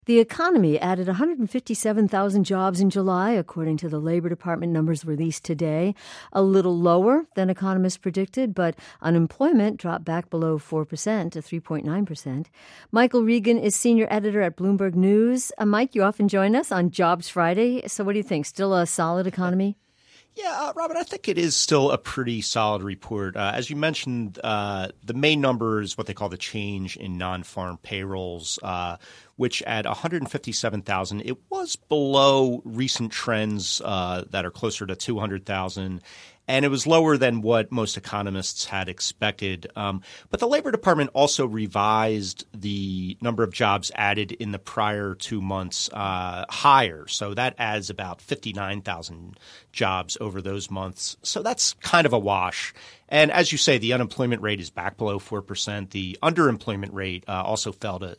The economy added 157,000 jobs in July, according to the Labor Department numbers released today. A little lower than economists predicted, but unemployment dropped back below 4% to 3.9%. Michael Regan is senior editor at Bloomberg News. Mike, you often join us on Jobs Friday. So what do you think? Still a solid economy? Yeah, Robin, I think it is still a pretty solid report. As you mentioned, the main number is what they call the change in non-farm payrolls, which at 157,000, it was below recent trends that are closer to 200,000. And it was lower than what most economists had expected. But the Labor Department also revised the number of jobs added in the prior 2 months higher. So that adds about 59,000 jobs over those months. So that's kind of a wash. And as you say, the unemployment rate is back below 4%. The underemployment rate also fell to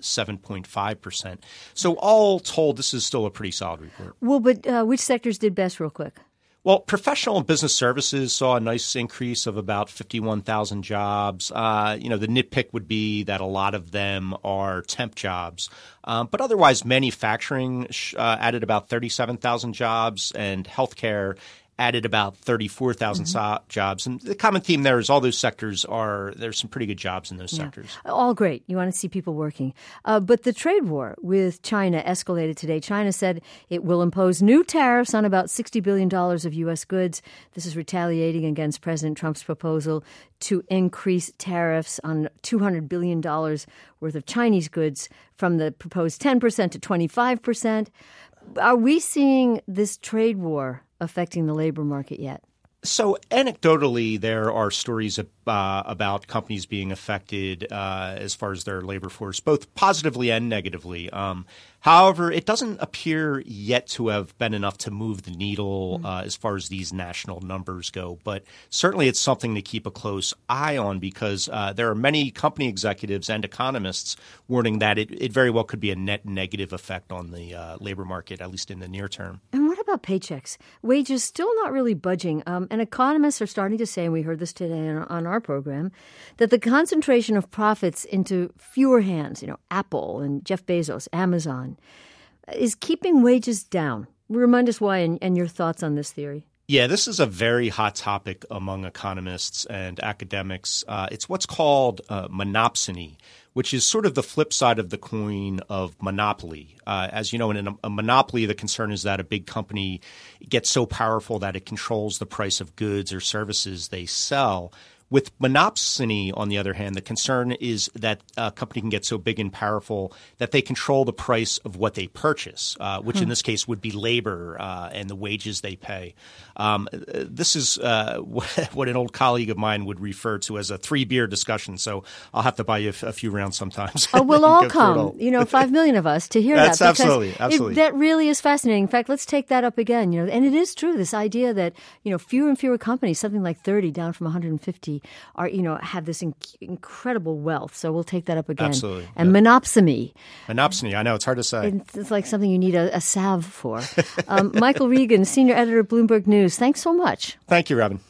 7.5%. So all told, this is still a pretty solid report. Well, but which sectors did best real quick? Well, professional and business services saw a nice increase of about 51,000 jobs. The nitpick would be that a lot of them are temp jobs. But otherwise, manufacturing added about 37,000 jobs, and healthcare added about 34,000 jobs. And the common theme there is all those sectors there's some pretty good jobs in those sectors. All great. You want to see people working. But the trade war with China escalated today. China said it will impose new tariffs on about $60 billion of U.S. goods. This is retaliating against President Trump's proposal to increase tariffs on $200 billion worth of Chinese goods from the proposed 10% to 25%. Are we seeing this trade war affecting the labor market yet? So anecdotally, there are stories about companies being affected as far as their labor force, both positively and negatively. However, it doesn't appear yet to have been enough to move the needle as far as these national numbers go. But certainly it's something to keep a close eye on because there are many company executives and economists warning that it very well could be a net negative effect on the labor market, at least in the near term. And what about paychecks? Wages still not really budging. And economists are starting to say, and we heard this today on our program, that the concentration of profits into fewer hands, Apple and Jeff Bezos, Amazon, is keeping wages down. Remind us why and your thoughts on this theory. Yeah, this is a very hot topic among economists and academics. It's what's called monopsony, which is sort of the flip side of the coin of monopoly. As you know, in a monopoly, the concern is that a big company gets so powerful that it controls the price of goods or services they sell. With monopsony, on the other hand, the concern is that a company can get so big and powerful that they control the price of what they purchase, which in this case would be labor and the wages they pay. This is what an old colleague of mine would refer to as a 3-beer discussion. So I'll have to buy you a few rounds sometimes. Oh, we'll all come, 5 million of us, to hear that. Absolutely. That really is fascinating. In fact, let's take that up again. And it is true, this idea that, fewer and fewer companies, something like 30 down from 150, are have this incredible wealth. So we'll take that up again. Absolutely. And monopsony. Monopsony. I know. It's hard to say. It's like something you need a salve for. Michael Regan, senior editor of Bloomberg News. Thanks so much. Thank you, Robin.